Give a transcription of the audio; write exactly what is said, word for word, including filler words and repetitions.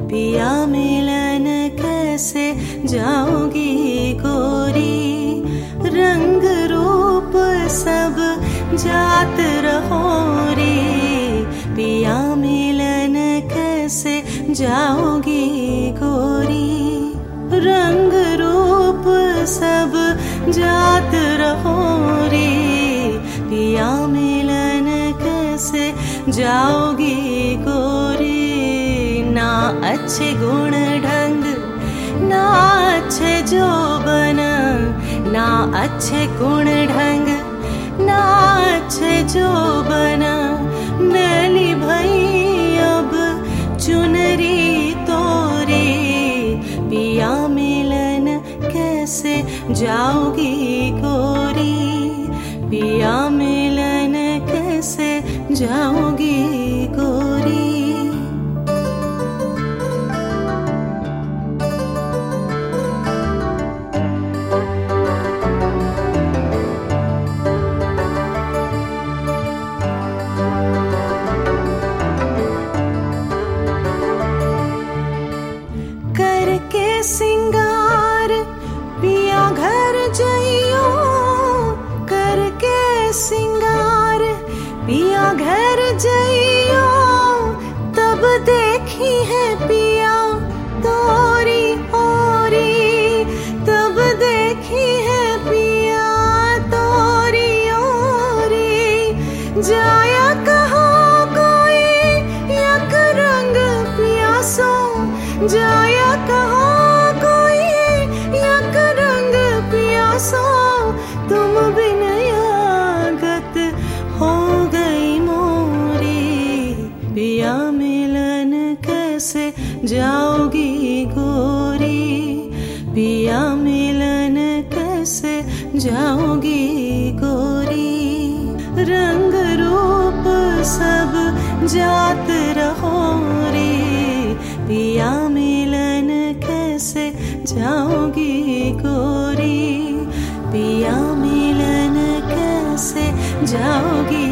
पिया मिलन कैसे जाओगी गोरी, रंग रूप सब जात रहो रे। पिया मिलन कैसे जाओगी गोरी, रंग रूप सब जात रहो रे। पिया मिलन कैसे जाओगी गोरी, ना अच्छे गुण ढंग ना अच्छे जोबन, ना अच्छे गुण ढंग ना अच्छे जोबन। मैली भई अब चुनरी तोरी, पिया मिलन कैसे जाओगी गोरी, पिया मिलन कैसे जाओगी गोरी। करके सिंगार पिया घर जइयो, करके सिंगार पिया घर जइयो। तब देखी है पिया तोरी ओरी, तब देखी है पिया तोरी ओरी। जाया कहो कोई यक रंग पियासो, जाया कहो कोई यक रंग पियासो। तुम बिन यागत हो गई मोरी, पिया मिलन कैसे जाओगी गोरी, पिया मिलन कैसे जाओगी गोरी। रंग रूप सब जात रहो रे, पिया मिलन कैसे जाओगी गोरी, पिया मिलन कैसे जाओगी